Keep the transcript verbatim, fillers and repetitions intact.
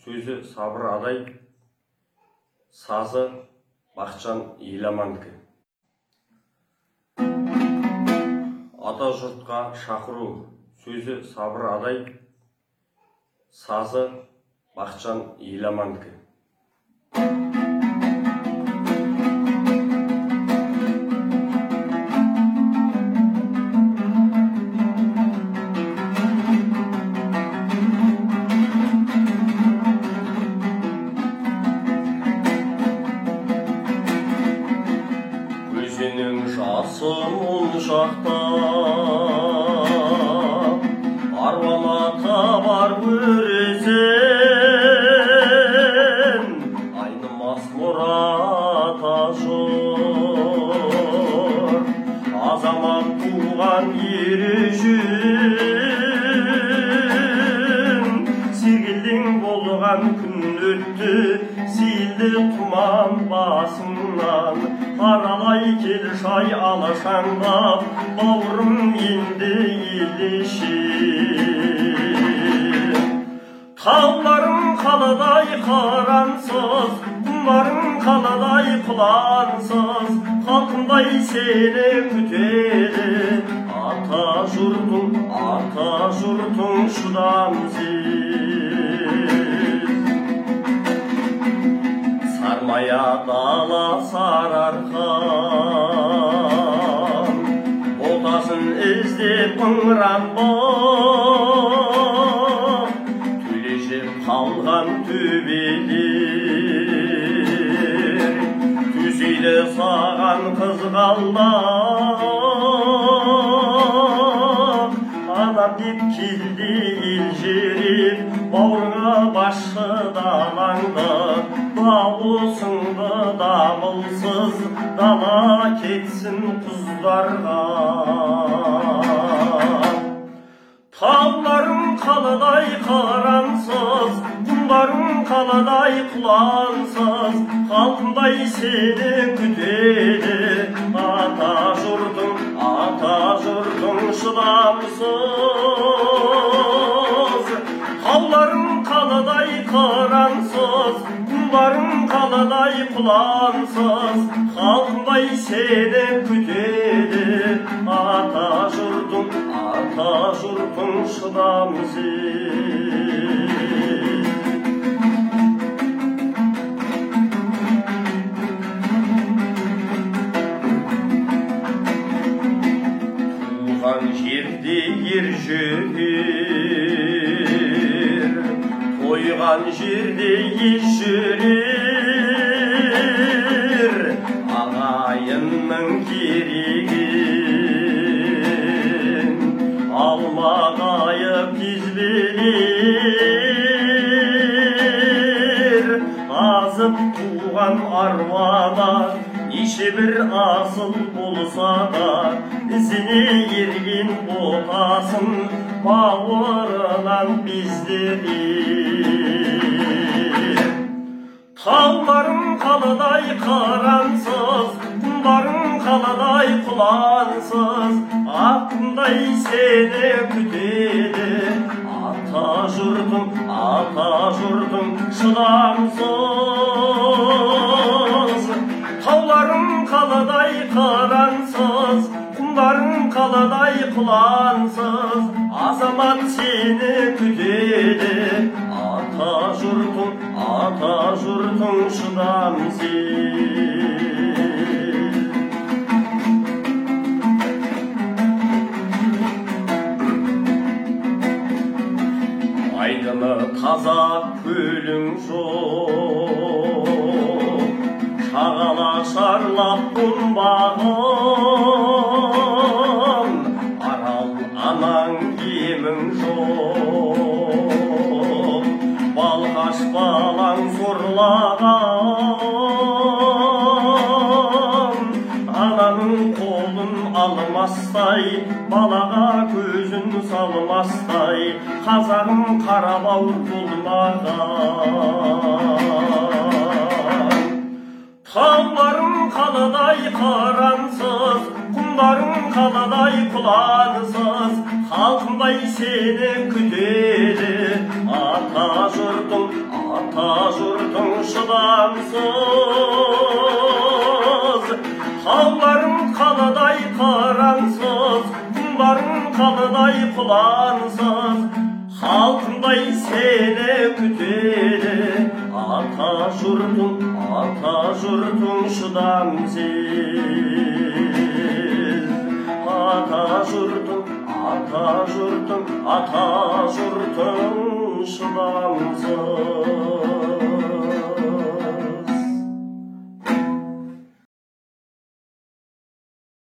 сөзі Сабыр Адай, сазы Бақытжан Еламандікі. Ата жұртқа шақыру, сөзі Сабыр Адай, сазы Бақытжан Еламандікі. Өзенің жасы моншақтап, арбама табар өресен, айнымас мұрата жыр. Азамат туған ері жүн, сегілдің болған күн өтті, сейілді тұман басымнан. Аралай кел шай алашаңдап, бауырым енді елеші. Тауларым қаладай қарансыз, құмарым қаладай құлансыз, халқындай сені күтеді. Ата жұртың, ата жұртың шыдамсыз. Сармая дала сарарқан, ботасын іздеп қыңыранбақ, түлешіп қалған төбелер, төсейлі саған қызғалдақ. Анам деп келді елжереп, бауырға басшы далаңды, дауысыңды дамылсыз дала кетсін құздарға. Тауларың қаладай қарансыз, құмдарың қаладай құлансыз, халқындай сені күтеді. Ата жұртың, ата жұртың шыдамсыз. Тауларың қаладай қарансыз, құмдарың қаладай құлансыз, халқындай сені күтеді. Ата жұртың, ата жұртың шыдамсыз. Туған жерде ер жүрер, тойған жерде еш жүрер. Ағайынның керегін алмағайып кезбелер. Азып туған армана неше бір асыл болса да, ізіне ерген ботасын бауырынан бездірер. Тауларың қаладай қарансыз, құмдарың қаладай құлансыз, атындай сені күтеді. Ата жұртың, ата жұртың шыдамсыз. Тауларың қаладай қарансыз, құмдарың қаладай құлансыз, азамат сені күтеді. Ата жұртың, ата жұртың шыдамсыз. Айдыны таза көлің жоқ, шағала шарлап тұнбағын, арал анаң емің жоқ, балғаш балаң сорлаған. Ананың қолын алмастай, балаға көзін салмастай, қазағым қарабауыр болмаған. Тауларың қаладай қарансыз, құмдарың қаладай құлансыз, халқындай сені күтеді. Ата жұртың, ата ата жұртың шыдамсыз. Тауларың қаладай қарансыз, құмдарың қаладай құлансыз. Халқындай сені күтеді, ата жұртың, ата жұртың шыдамсыз. Ата жұртың, ата жұртың, ата жұртың шыдамсыз.